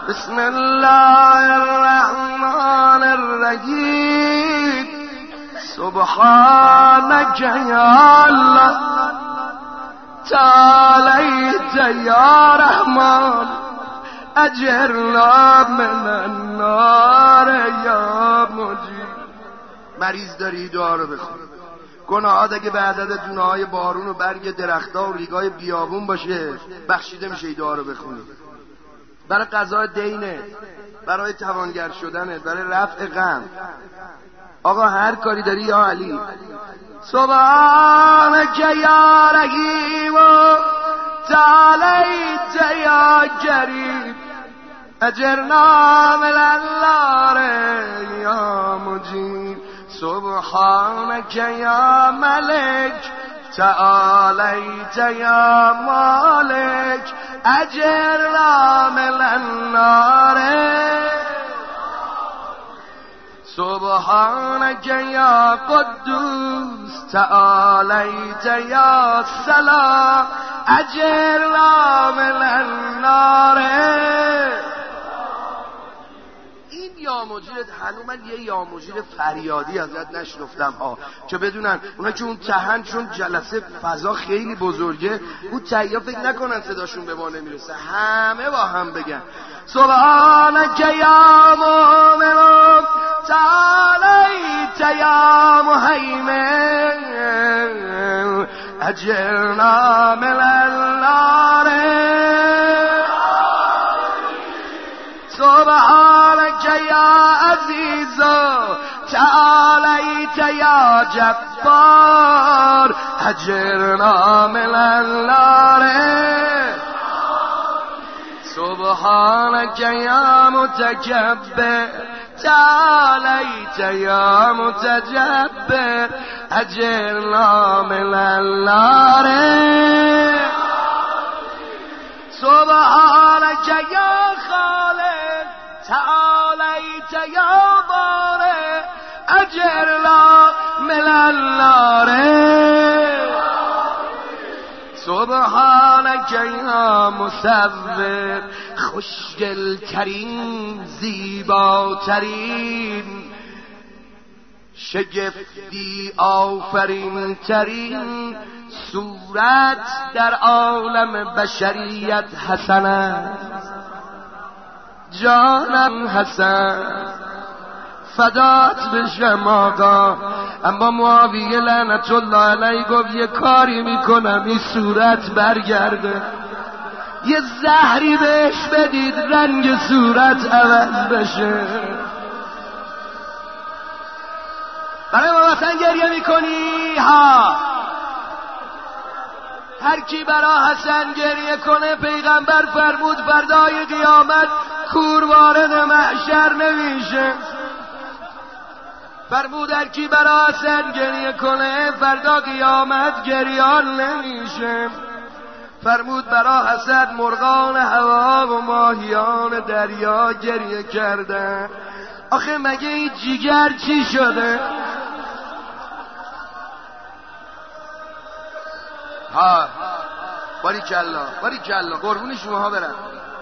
بسم الله الرحمن الرحیم سبحانك یا الله تعالیت یا رحمان اجرنا من النار یا مجیر. مریض داری دعا رو بخون. گناهات اگه به عدد دونه‌های بارون و برگ درخت‌ها و ریگای بیابون باشه بخشیده میشه. دعا رو بخونی برای قضا دینه، برای توانگر شدنه، برای رفع غم. آقا هر کاری داری یا علی. سبحانك یا رحیم تعالیت یا کریم اجرنا من النار یا مجیر. سبحانك یا ملک تعالیت یا مالک اجرنا من النار. سبحانك یا قدوس تعالیت یا سلام اجرنا من النار. این یا مجیرت هنو من یه یا مجیر فریادی ازت نشنفتم ها، که بدونن اونا که اون تهن چون جلسه فضا خیلی بزرگه اون تهیا فکر نکنن صداشون به ما نمیرسه، همه با هم بگن سبحانك یا مؤمن تعالیت یا مهیمن اجرنا من النار. سبحانك یا عزیز تعالیت یا جبار اجرنا من النار. سبحانك یا متکبر تعالیت یا متجبر اجرنا من النار. سبحانك یا خالق تعالیت یا بارئ اجرنا من النار. سبحانك یا مصور خوشگل ترین زیباترین شگفتی آفرین ترین صورت در عالم بشریت حسن است. جانم حسن فدات بشم آقا. اما معاویه لعنت الله علیه گفت یه کاری میکنم این صورت برگرده، یه زهری بهش بدید رنگ صورت عوض بشه. برای ما وطن گریه میکنی ها. هر کی برا حسن گریه کنه پیغمبر فرمود فردای قیامت کور وارد محشر نمیشه. فرمود هر کی برا حسن گریه کنه فردا قیامت گریان نمیشه. فرمود برا حسن مرغان هوا و ماهیان دریا گریه کردن. آخه مگه این جیگر چی شده؟ ها باریکالله باریکالله قربون شماها برم.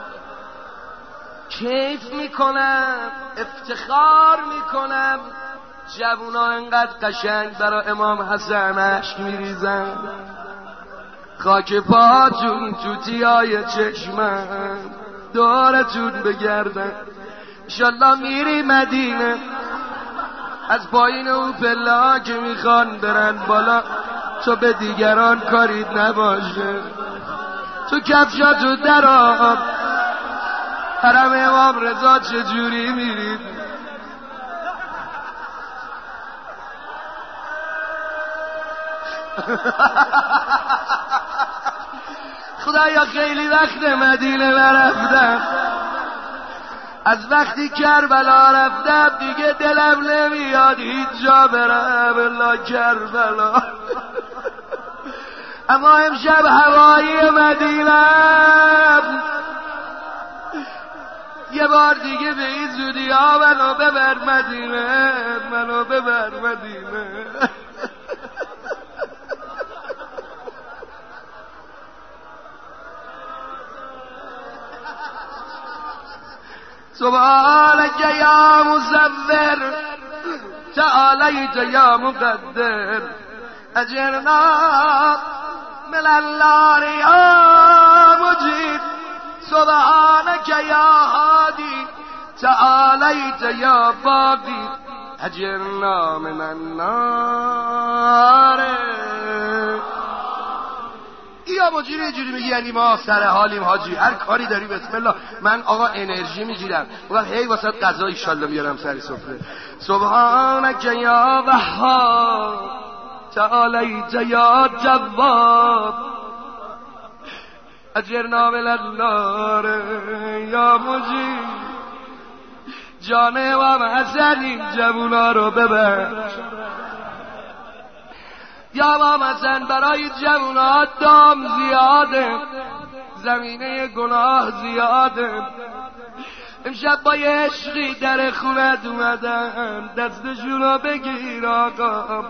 کیف میکنم افتخار میکنم جوونا انقدر قشنگ برای امام حسن اشک میریزن. خاک پاتون توتیای چشمم دورتون بگردن. انشالله میری مدینه از پایین او پلا که میخوان برن بالا تو به دیگران کاریت نباشه. تو کفشاتو در آب حرم امام رضا چجوری میرید؟ خدایا خیلی وقت مدینه نرفتم. از وقتی کربلا رفتم دیگه دلم نمیاد هیچ جا برم الا کربلا. اما امشب هوایی مدینه یه بار دیگه به این زودی ها منو ببر مدینه، منو ببر مدینه. سبحانك یا مصور تعالیت یا مقدر اجرنا من النار یا مجید سبحانك یا هادی تعالیت یا باقی اجرنا من النار. یا مجید اینجوری میگی یعنی ما سر حالیم حاجی، هر کاری داری بسم الله. من آقا انرژی میگیرم وقت هی واسه غذا ان شاء الله میارم سر سفره. سبحانك یا وهاب تعالیت یا جواد اجرنا من النار یا مجید. جان و حسن این جوونا رو ببر یا امام حسن، برای جوونا دام زیاده، زمینه گناه زیاده. امشب با یه عشقی در خونت اومدن، دستشون رو بگیر آقا.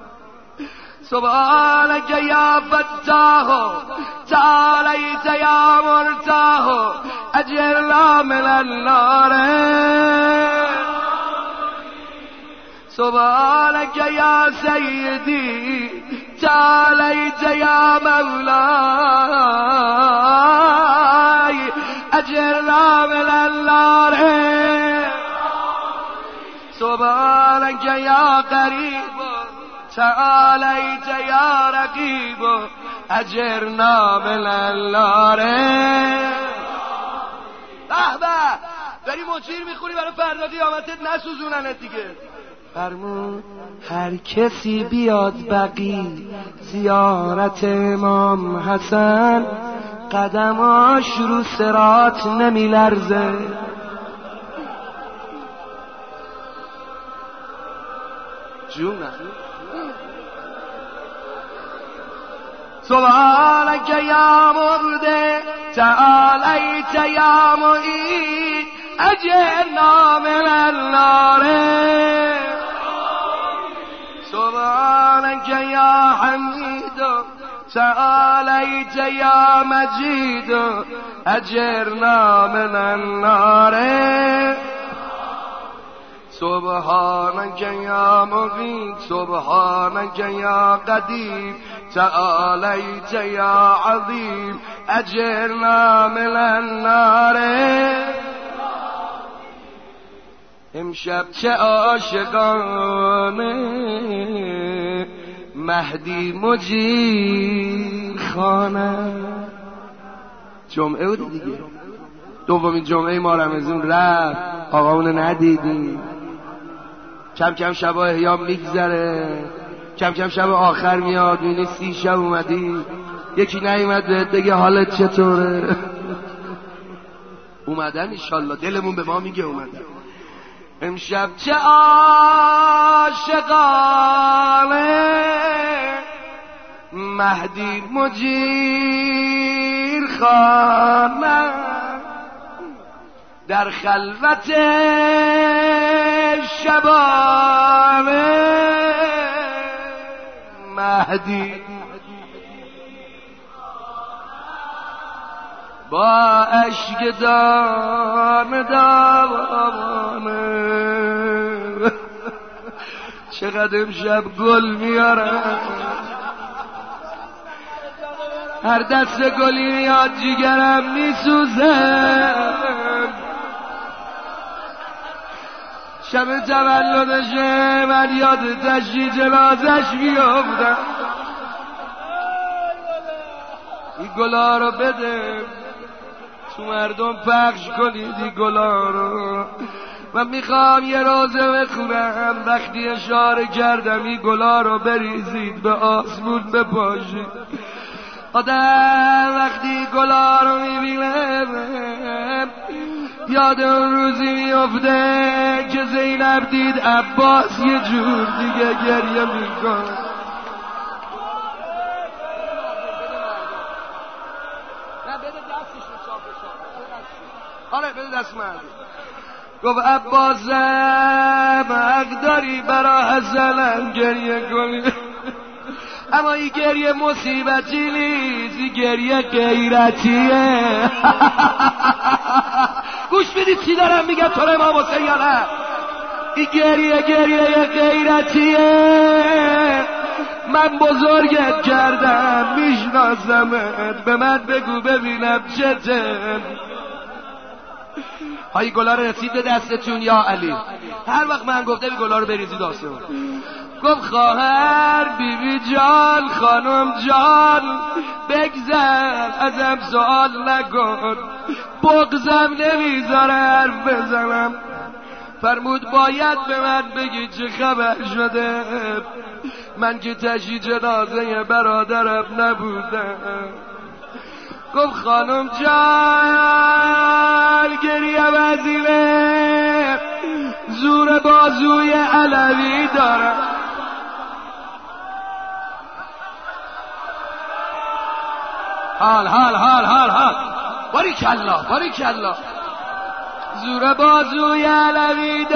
سبحانك یا فتاح تعالیت یا مرتاح اجرنا من النار. سبحانك یا سیدی تعالیت یا مولاي اجرنا من النار. سبحانك یا قریب تعالیت یا رقیب اجرنا من النار. به به، داری مجیر میخونی برای فردا قیامتت نسوزوننت دیگه. فرمود هر کسی بیاد بقی زیارت امام حسن، قدماش رو صراط نمیلرزه. جونم. سبحانك یا مرده تعالیت یا معید اجرنا من النار. سبحانك یا حمید تعالیت یا مجید اجرنا من النار. سبحانك یا مغیث سبحانك یا قدیر تعالیت یا عظیم اجرنا من النار. امشب چه عاشقانه مهدی مجیر خانه. جمعه بود دیگه، دومین جمعه ما رمضان رفت، آقامونو ندیدیم. کم کم شب احیا میگذره، کم کم شب آخر میاد، میبینی 30 شب اومدی، یکی نیومد بهت بگه حالت چطوره. اومدن انشالله، دلمون به ما میگه اومدن. امشب چه عاشقانه مهدی مجیر خانه، در خلوت شبانه مهدی با اشک دام دوانه. چقدر امشب گل میارم، هر دست گلی میاد جیگرم میسوزه. شب تولدشه من یاد تشییع جنازش میافتم. این گلا رو بده تو مردم پخش کنید، این گلا رو. من میخوام یه روزه بخونم، وقتی اشاره کردم این گلا رو بریزید به آسمون بپاشید. آدم وقتی گلا رو میبینه یاد اون روزی میفته که زینب دید عباس یه جور دیگه گریه میکن. آره بده دست من. گفت عباسم حق داری برا حسنم گریه کنی، اما این گریه مصیبتی نیست، این گریه غیرتیه. گوش بدید چی دارم میگم تو امام حسین یا نه؟ این گریه غیرتیه. من بزرگت کردم میشناسمت، به من بگو ببینم چته. های گلا رو رسید به دستتون یا علی؟ هر وقت من گفته بی گلا رو بریزید آسمون. گفت خواهر بیبی جان خانم جان بگذر ازم سوال نکن، بغضم نمیذاره حرف بزنم. فرمود باید به من بگی چه خبر شده، من که تشییع جنازه برادرم نبودم. گفت خانم جان گریه وزیره، زور بازوی علوی دارم. حال حال حال حال حال باریکالله زور بازوی علوی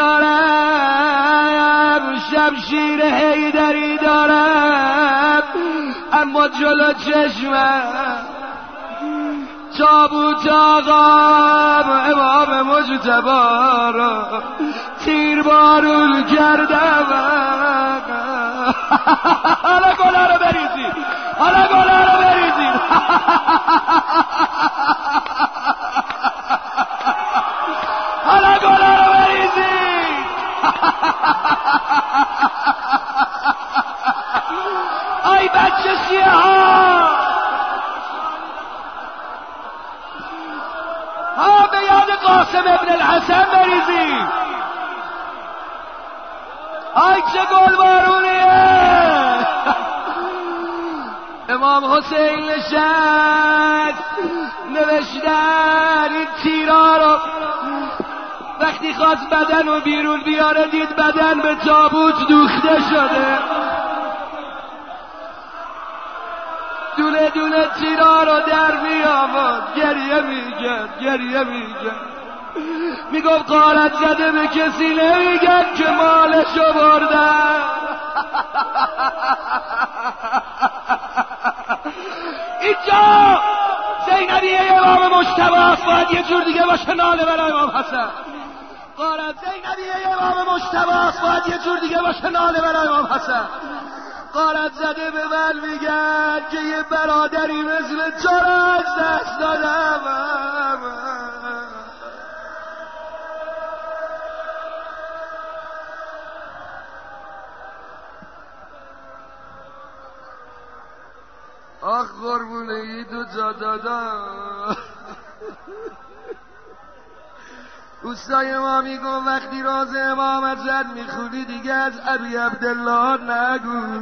دارم، شمشیر حیدری دارم، اما جلو چشمم تابوت آقام امام مجتبی را تیر بارون کردم. حالا گلا رو بریزید، آی بچه شیعه ها به یاد قاسم ابن الحسن بریزید. آی چه گل بارونیه. امام حسین نشست، نوشتن این تیرا رو وقتی خواست بدن رو بیرون بیاره دید بدن به تابوت دوخته شده. دونه دونه تیرا رو در می آورد، گریه میگرد. میگفت غارت زده به کسی نمیگن که مالشو بردن. اینجا زینبیه امام مجتبی است، باید یه جور دیگه باشه ناله برای امام حسن. غارت زینبیه امام مجتبی است، باید یه جور دیگه باشه ناله برای امام حسن. غارت زده به من میگن که یه برادری مثل تو را از دست دادم. آخ قربونه ای دو جا دادم. اوستای ما میگن وقتی راز امامت زد میخونی دیگه از ابی عبدالله نگو.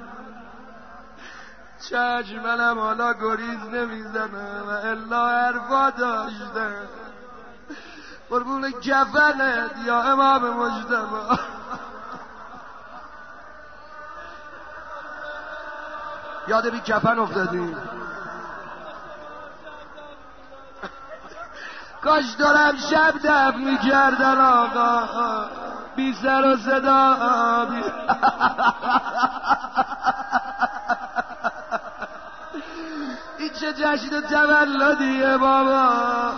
چشم منم حالا گریز نمیزنم و الا حرفا داشتم. قربون کفنت یا امام مجتبی. یاد بی کفن افتادیم. کاش دارم شب دب میکردن آقا، بی سر و صدا. این چه جشن تولدیه بابا.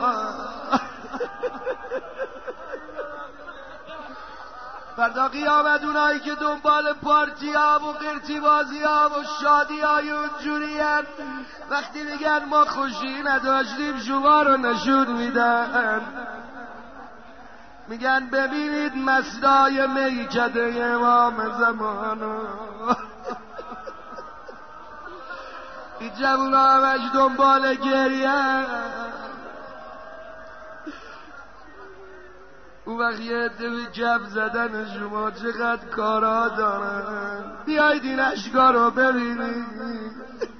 فردا قیامت اونایی که دنبال پارتی ها و قرتی بازی ها و شادی های اونجوری هن، وقتی میگن ما خوشی نداشتیم شما رو نشون میدن. میگن ببینید مصدای میکده امام زمانو. این جوون ها همش دنبال گریه. اون وقت یه عده به کف زدن شما چقدر کارا دارن. بیایید این اشکا رو ببینید.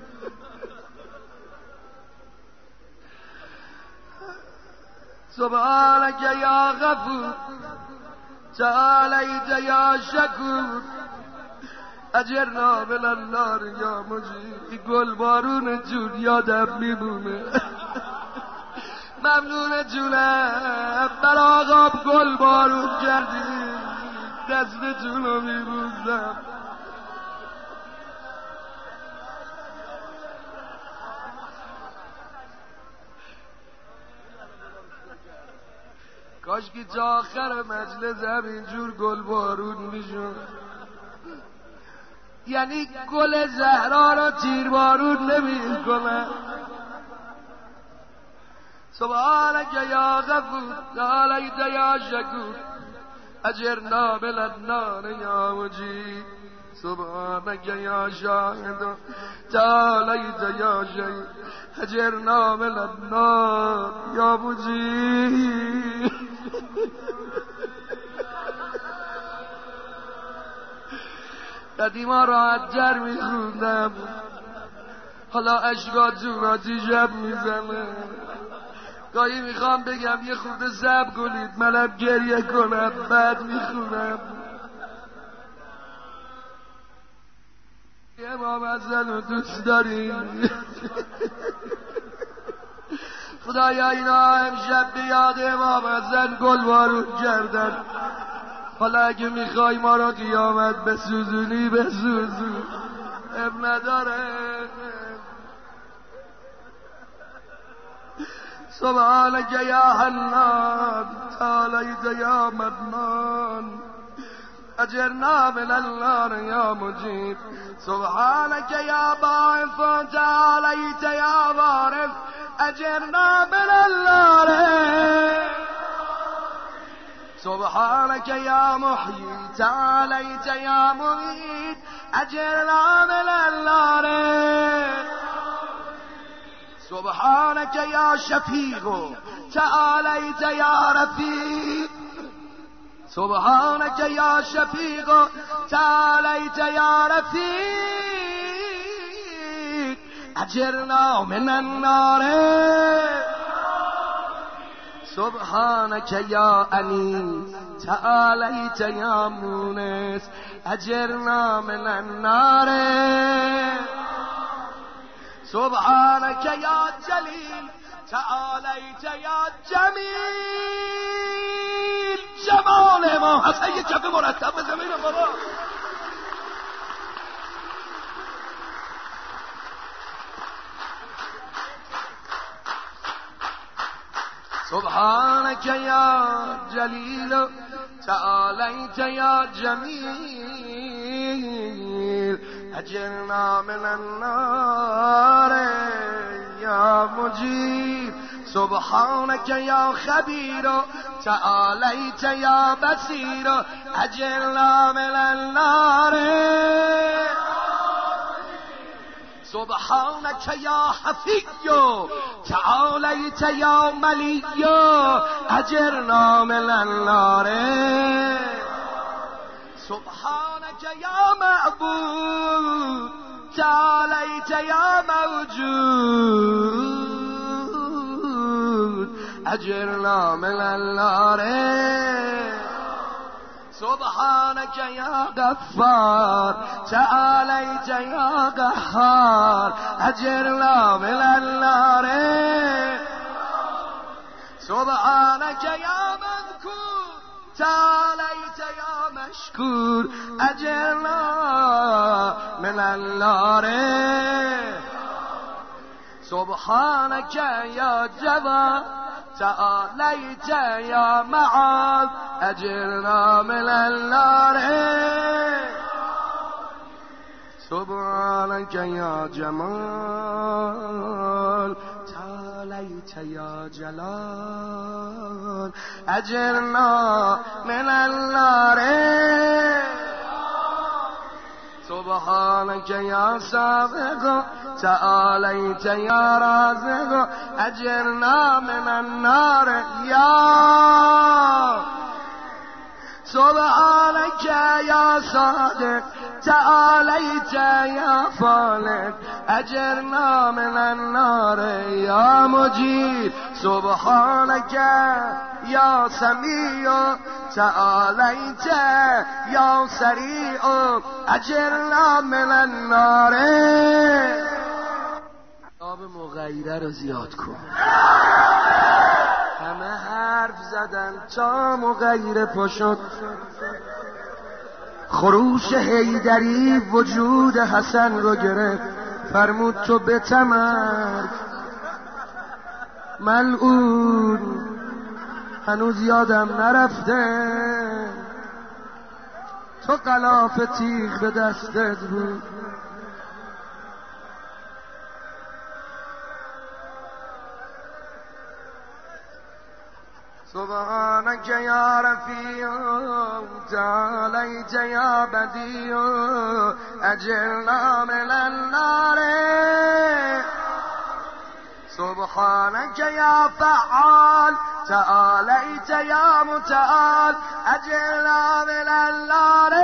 سبحانک یا غفور تعالیت یا شکور اجرنا من النار یا مجید. گل بارون جون یادم میمونه. ممنون جونم بر آقام گل بارون کردی، دستتون رو میبوزم. کاش که تا آخر مجلس همینجور گل بارون میشد. یعنی گل زهرا را تیر بارون نمی کنن. سبحانك یا غفور تعالیت یا شکور اجرنا من النار یا مجید. سبحانك یا شاهد تعالیت یا شهید اجرنا من النار یا مجید. قدیما راحت جر میخوندم، حالا اشکاتون آتیشم میزنه. گاهی میخوام بگم یه خورده صبر کنید منم گریه کنم بعد میخونم. امام حسن رو دوست داریم. خدایا اینا امشب به یاد امام حسن گل بارون کردن. حالا اگه میخوای ما رو قیامت بسوزونی بسوزون، اب نداره. سبحانك یا حنان تعالیت یا منان اجرنا من النار یا مجیب. سبحانك یا باعث تعالیت یا وارث اجرنا من النار. سبحانك یا محیی تعالیت یا ممیت اجرنا من النار. سبحانك یا شفیق تعالیت یا رفیق. سبحانك یا شفیق تعالیت یا رفیق اجرنا من النار. سبحانك یا انیس تعالیت یا مونس اجرنا من النار. سبحانك یا جلیل تعالیت یا جمیل. جمال امام حسن یه جبه مرتب به زمین بابا. سبحانك یا جلیل تعالیت یا جمیل اجرنا من النار یا مجیب. سبحانك یا خبیر تعالیت یا بصیر اجرنا من النار. سبحانك یا حفی تعالیت یا ملی اجرنا من النار. سبحانك یا معبود تعالیت یا موجود اجرنا من النار. سبحانك یا غفار تعالیت یا قهار اجرنا من النار. سبحانك یا مذکور تعالیت یا مشکور اجرنا من النار. سبحانك یا جواد تعالیت یا معاذ اجرنا من النار. سبحانك یا جمال تعالیت یا جلال اجرنا من النار. سبحانك یا سابق تعالیت یا رازق اجرنا من النار. یا سبحانك یا صادق تعالیت یا فالق اجرنا من النار. یا مجید سبحانك یا سمیع تعالیت یا سریع اجرنا من النار. آب مغیره رو زیاد کن. همه حرف زدن تا مغیره پا شد. خروش حیدری وجود حسن رو گرفت. فرمود تو به تمر ملعون هنوز یادم نرفته تو غلاف تیغ به دستت بود. سبحانك يا رفيع تعاليت يا بديع أجرنا من النار. سبحانك يا فعال تعاليت يا متعال أجرنا من النار.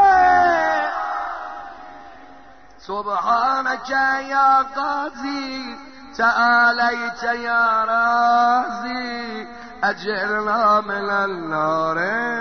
سبحانك يا قاضي تعاليت يا رازي أجرنا من النار.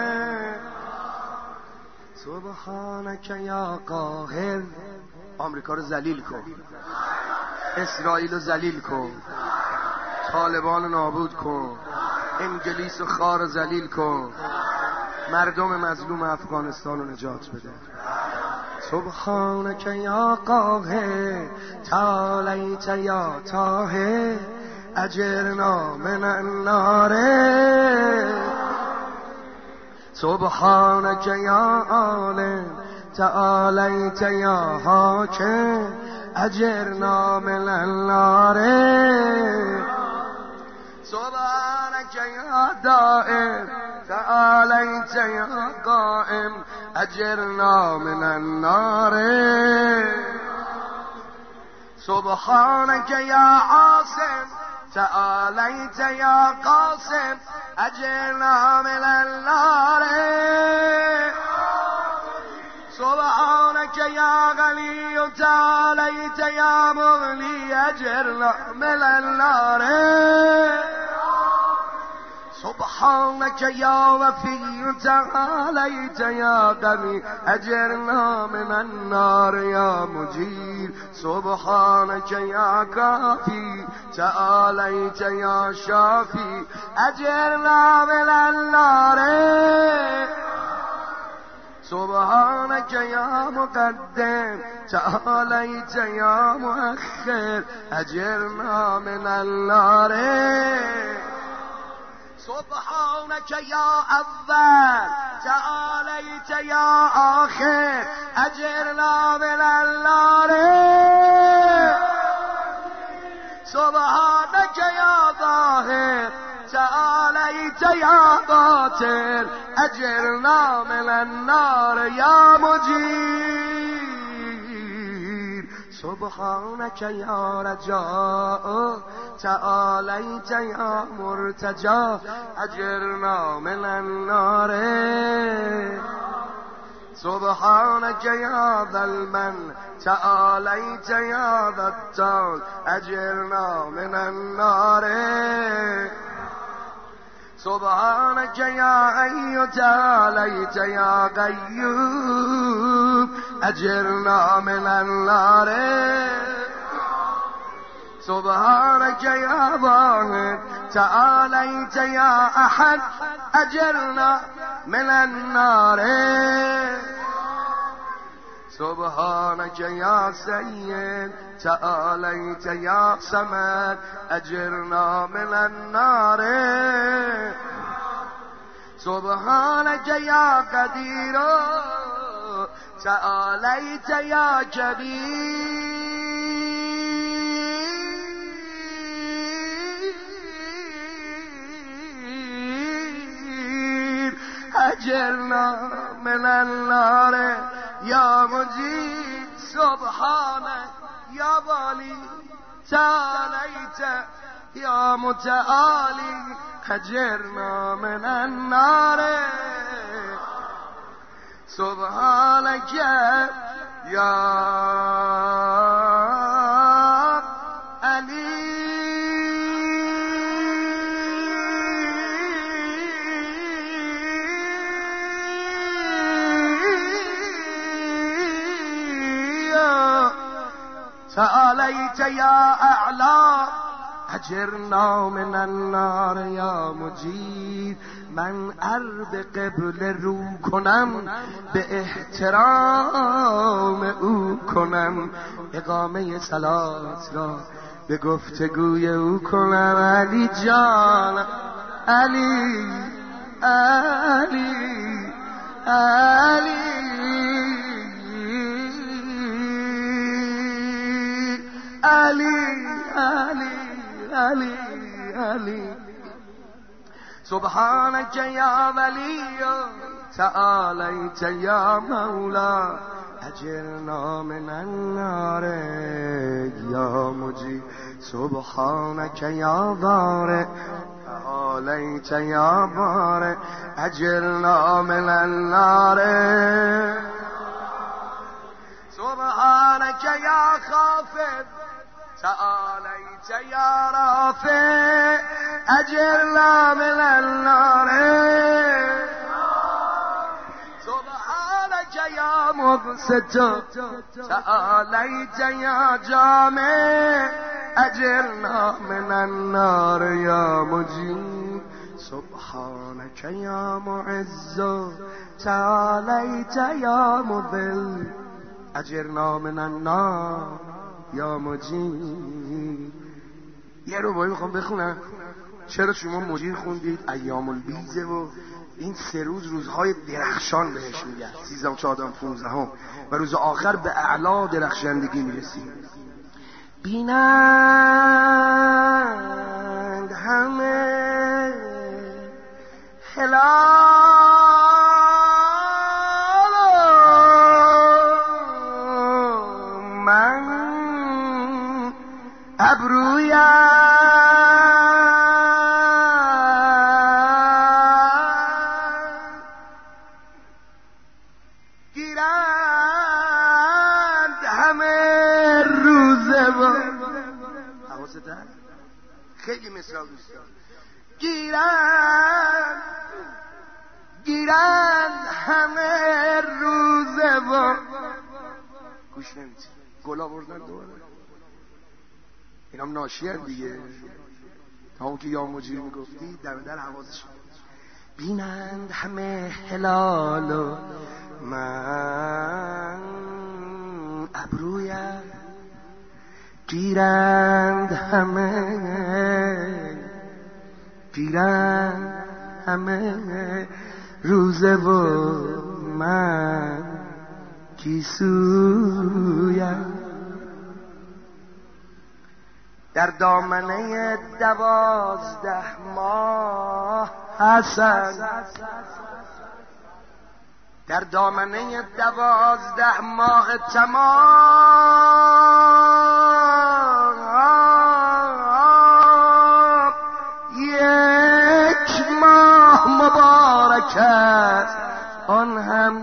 سبحانك يا قاهر آمریکا رو ذلیل کن، اسرائیل رو ذلیل کن، طالبان رو نابود کن، انگلیس و خار رو ذلیل کن، مردم مظلوم افغانستان رو نجات بده. سبحانك يا قاهر تعاليت يا طاهر أجرنا من النار. سبحانك يا عالم تعاليت يا حاكم أجرنا من النار. سبحانك يا دائم تعاليت يا قائم أجرنا من النار. سبحانك يا عاصم تعاليت يا قاسم أجرنا من النار. سبحانك يا غني تعاليت يا مغني أجرنا من النار. سبحانك يا وفي تعاليت يا غني أجرنا من النار يا مجير. سبحانك يا كافي تعاليت يا شافي أجرنا من النار. سبحانك يا مقدم تعاليت يا مؤخر أجرنا من النار. سبحانك يا أول تعاليت يا آخر أجرنا من النار. سبحانك يا ظاهر تعاليت يا باطن أجرنا من النار يا مجير. سبحانك يا رجاء تعاليت يا مرتجى أجرنا من النار. سبحانك يا ذا المن تعاليت يا ذا الطول أجرنا من النار. سبحانك يا حي تعاليت يا قيوم أجرنا من النار. سبحانك يا واحد تعاليت يا أحد أجرنا من النار. سبحانك يا سيد تعاليت يا صمد أجرنا من النار. سبحانك يا قدير تعاليت يا كبير أجرنا من النار يا مجيد. سبحانك يا والي تعاليت يا متعالي أجرنا من النار. سبحانك يا علي تعاليت يا أعلى أجرنا من النار يا مجيب. من عرض قبل رو کنم به احترام او کنم، اقامه صلات را به گفتگوی او کنم. علی جان علی علی علی علی علی علی علی سبحانك يا ولي تعاليت يا مولا أجرنا من النار يا مجيب سبحانك يا بارئ تعاليت يا بارئ أجرنا من النار سبحانك يا خافض تعاليت يا رافع أجرنا من النار سبحانك يا مبسط تعاليت يا جامع أجرنا من النار يا مجيب سبحانك يا معز تعاليت يا مذل أجرنا من النار یا مجید. یه ربایی میخوام بخونم. چرا شما مجید خوندید؟ ایام البیزه و این 3 روز روزهای درخشان بهش میگن، 13 14 15 و روز آخر به اعلا درخشندگی میرسیم. بینند همه هلال ابرویم گیرند همه روزه و حواست هست؟ خیلی مثال دوستان. گیرند همه روزه و گوش نمیدید گلا بردن دوباره. اینام ناشی هست دیگه. تا اون که یا مجیر میگفتی در حواسش بینند همه هلال و من ابرویم گیرند همه روزه و من کیسویم. در دامنه 12 ماه حسن، در دامنه 12 ماه تمام 1 ماه مبارک است آن هم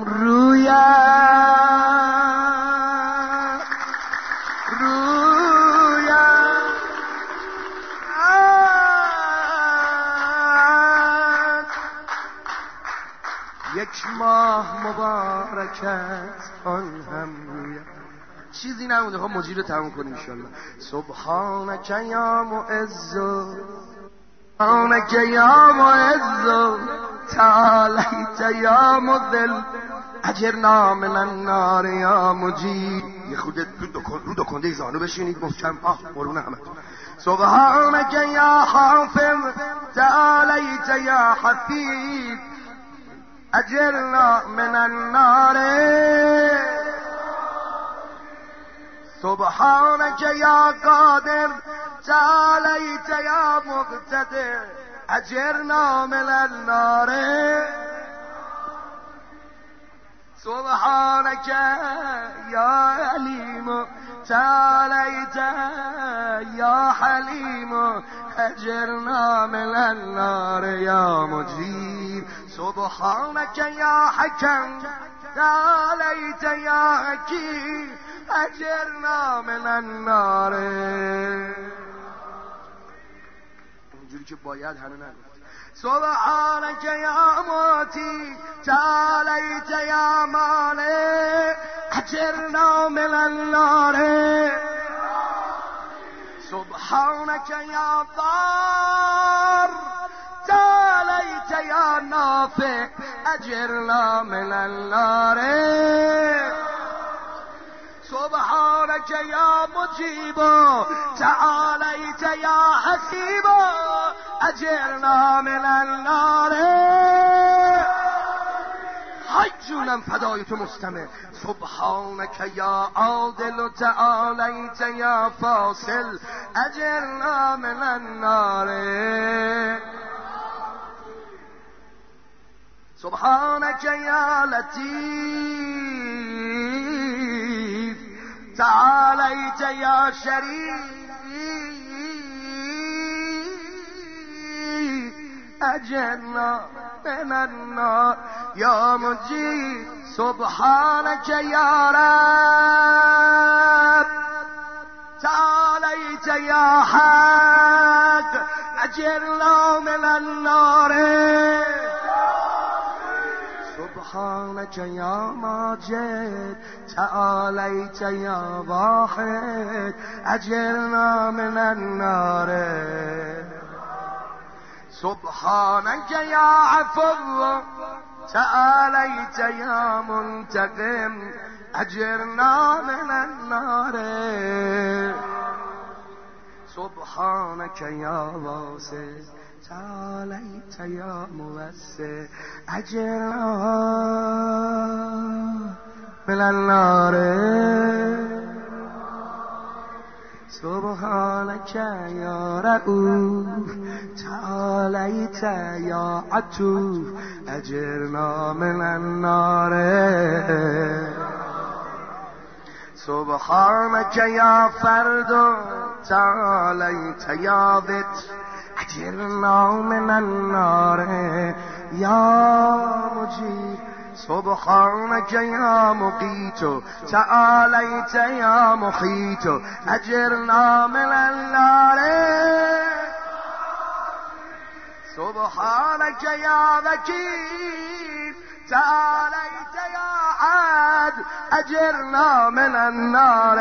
ماه مبارک است آن هم رویم. چیزی نمونده. خب مجید رو تموم کنیم انشالله. سبحانک یا معز سبحانک یا معز تعالیت یا مذل اجرنا من النار یا مجید. یه خود رو دکنده زانو بشینید محکم. قربون همه. سبحانک یا حافظ تعالیت یا حفیظ اجرنا من النار سبحانك يا قادر تعاليت يا مقتدر اجرنا من النار سبحانك يا عليم تعاليت يا حليم اجرنا من النار يا مجيب سبحانك يا حكم تعاليت يا حكيم اجرنا من النار. اونجوری که باید هنو نگفت. سبحانك يا موتي تعاليت يا مالي اجرنا من النار سبحانك يا ضار تعاليت يا نافع اجرنا من النار سبحانك يا مجيب تعاليت يا حسيب اجرنا من النار. های جونم فدای تو مستمع. سبحانک یا عادل و تعالیت یا فاصل اجرنا من النار. سبحانک یا لطیف تعالیت یا شریف اجرنا من النار. یا مجید سبحانک یا رب تعالیت یا حق اجرنا من النار. سبحانک یا ماجد تعالیت یا واحد اجرنا من النار. سبحانک یا عفو تعالیت یا منتقم اجرنا من النار. سبحانک یا واسع تعالیت یا موسع اجرنا من النار. سبحانک یا رؤوف تعالیت یا عطوف اجرنا من النار. سبحانک یا فرد تعالیت یا وتر اجرنا من النار. یا مجید سبحانک یا مقیت تعالیت یا محیط اجرنا من النار. سبحانک یا وکیل تعالیت یا عدل اجرنا من النار.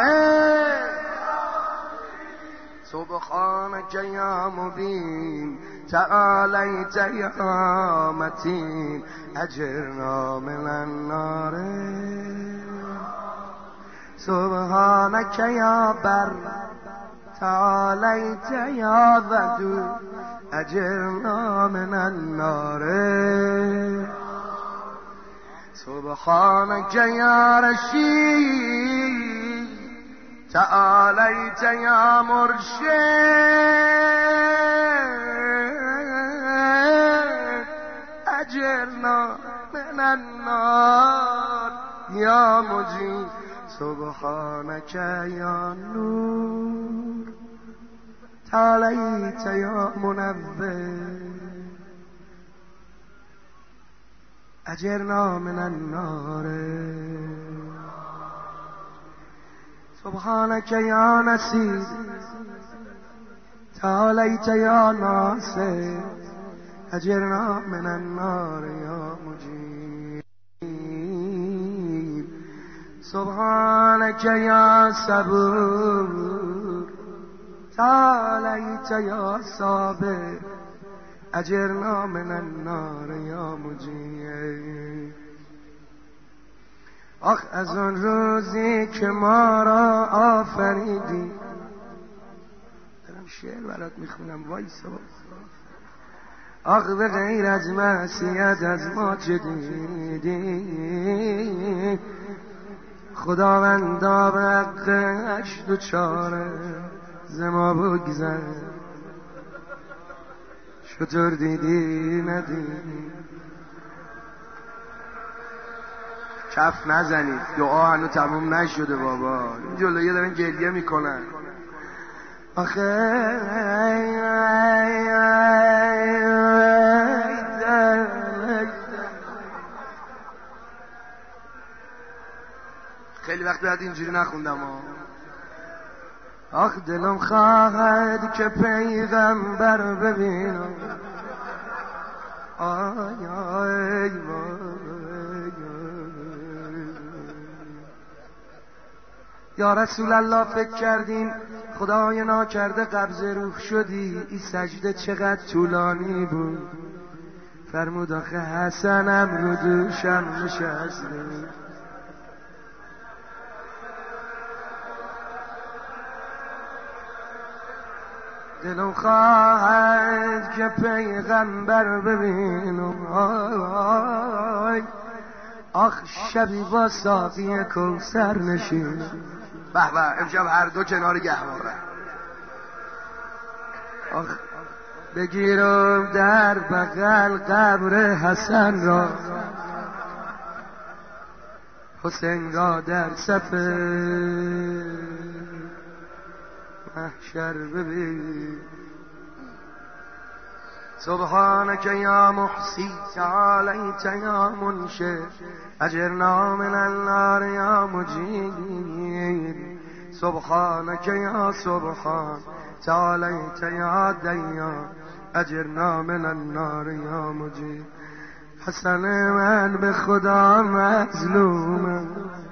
سبحانک یا مبین تعالیت یا متین اجرنا من النار. سبحانک یا بر تعالیت یا ودود اجرنا من النار. سبحانک یا رشید تعالیت یا مرشد اجرنا من النار. یا مجید سبحانک یا نور تعالیت یا منور اجرنا من النار. سبحانک یا نصیر تعالیت یا ناصر اجرنا من النار. یا مجید سبحانک یا صبور تعالیت یا صابر اجرنا من النار. یا مجید آخ از آن روزی که ما را آفریدی. دارم شعر برات میخونم وایسا. آخ به غیر از معصیت از ما چه دیدی. خداوندا به حقش دوچاره ز ما بگذر. شطور دیدی ندیدی. کف نزنید دعا هنو تموم نشده بابا. این جلویه دارن گریه میکنن. آخه خیلی وقت بعد اینجوری نخوندم ها. آخ دلم خواهد که پیغمبر ببینم. آی آی یا رسول الله فکر کردیم خدای ناکرده قبض روح شدی. این سجده چقدر طولانی بود. فرمود آخه حسنم رو دوشم نشسته. دلم خواهد که پیغمبر ببینم. آخ شبی با ساقی کوثر نشینم. به به امشب هر دو کنار گهواره. آخ بگیرم در بغل قبر حسن را، حسین را در صف محشر ببین. سبحانك یا محسی تعالیت یا منشئ اجرنا من النار یا مجید. سبحانك یا سبحان تعالیت یا دیان اجرنا من النار یا مجید. حسن من به خدا مظلومم،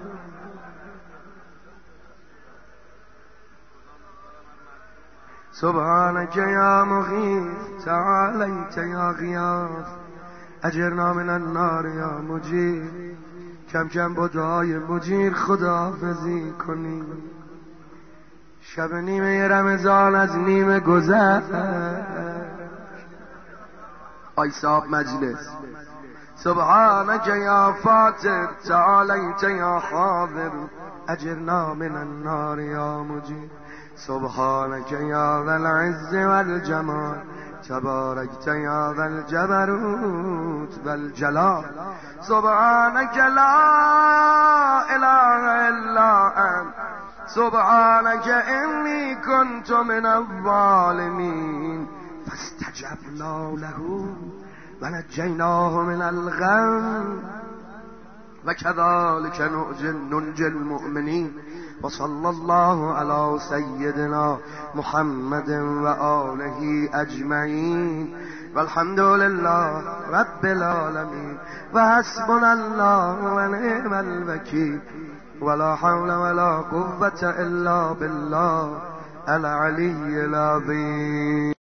سبحانك یا مغیث تعالیت یا غیاث اجرنا من النار یا مجیر. کم کم با دعای مجیر خداحافظی کنیم. شب نیمه رمضان از نیمه گذشت. آی صاحب مجلس. سبحانك یا فاتر تعالیت یا حاضر اجرنا من النار یا مجیر. سبحانك یا ذا العز والجمال تباركت یا ذا الجبروت والجلال. سبحانك لا اله الا انت سبحانك انی كنت من الظالمین. فاستجبنا له ونجیناه من الغم وكذلك ننجي المؤمنين. وصلى الله على سيدنا محمد وآله أجمعين والحمد لله رب العالمين. وحسبنا الله ونعم الوكيل ولا حول ولا قوة إلا بالله العلي العظيم.